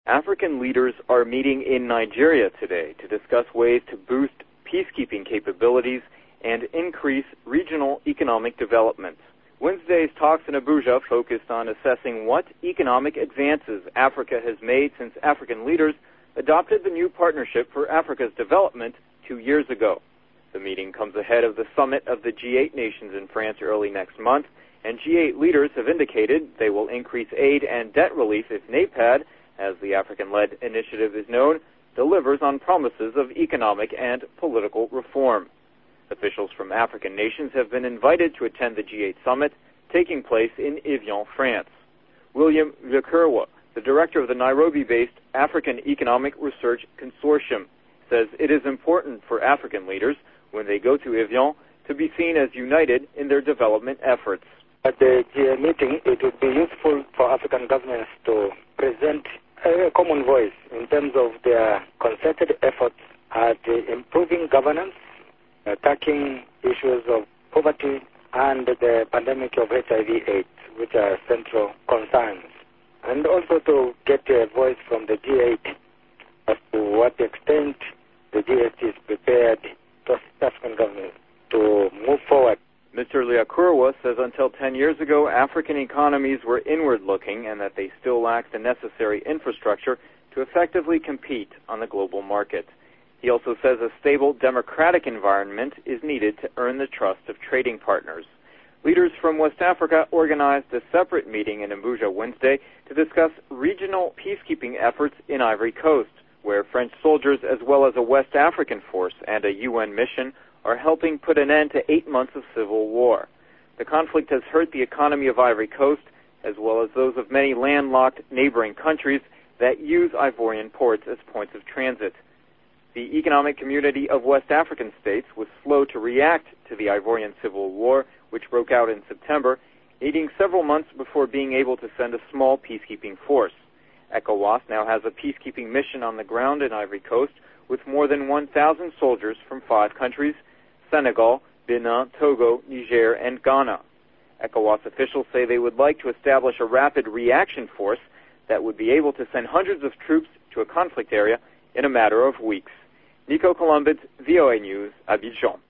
African leaders are meeting in Nigeria today to discuss ways to boost peacekeeping capabilities and increase regional economic development. Wednesday's talks in Abuja focused on assessing what economic advances Africa has made since African leaders adopted the new Partnership for Africa's Development 2 years ago. The meeting comes ahead of the summit of the G8 nations in France early next month, and G8 leaders have indicated they will increase aid and debt relief if NEPAD, as the African-led initiative is known, delivers on promises of economic and political reform. Officials from African nations have been invited to attend the G8 summit, taking place in Evian, France. William Lukurwa, the director of the Nairobi-based African Economic Research Consortium, says it is important for African leaders, when they go to Evian, to be seen as united in their development efforts. At the G8 meeting, it would be useful for African governments to present a common voice in terms of their concerted efforts at improving governance, attacking issues of poverty and the pandemic of HIV/AIDS, which are central concerns, and also to get a voice from the G8 as to what extent the G8 is prepared to assist African governments to move forward. Mr. Lukurwa says until 10 years ago, African economies were inward-looking and that they still lack the necessary infrastructure to effectively compete on the global market. He also says a stable democratic environment is needed to earn the trust of trading partners. Leaders from West Africa organized a separate meeting in Abuja Wednesday to discuss regional peacekeeping efforts in Ivory Coast, where French soldiers as well as a West African force and a UN mission are helping put an end to 8 months of civil war. The conflict has hurt the economy of Ivory Coast, as well as those of many landlocked neighboring countries that use Ivorian ports as points of transit. The Economic Community of West African States was slow to react to the Ivorian Civil War, which broke out in September, needing several months before being able to send a small peacekeeping force. ECOWAS now has a peacekeeping mission on the ground in Ivory Coast with more than 1,000 soldiers from 5 countries: Senegal, Benin, Togo, Niger, and Ghana. ECOWAS officials say they would like to establish a rapid reaction force that would be able to send hundreds of troops to a conflict area in a matter of weeks. Nico Columbus, VOA News, Abidjan.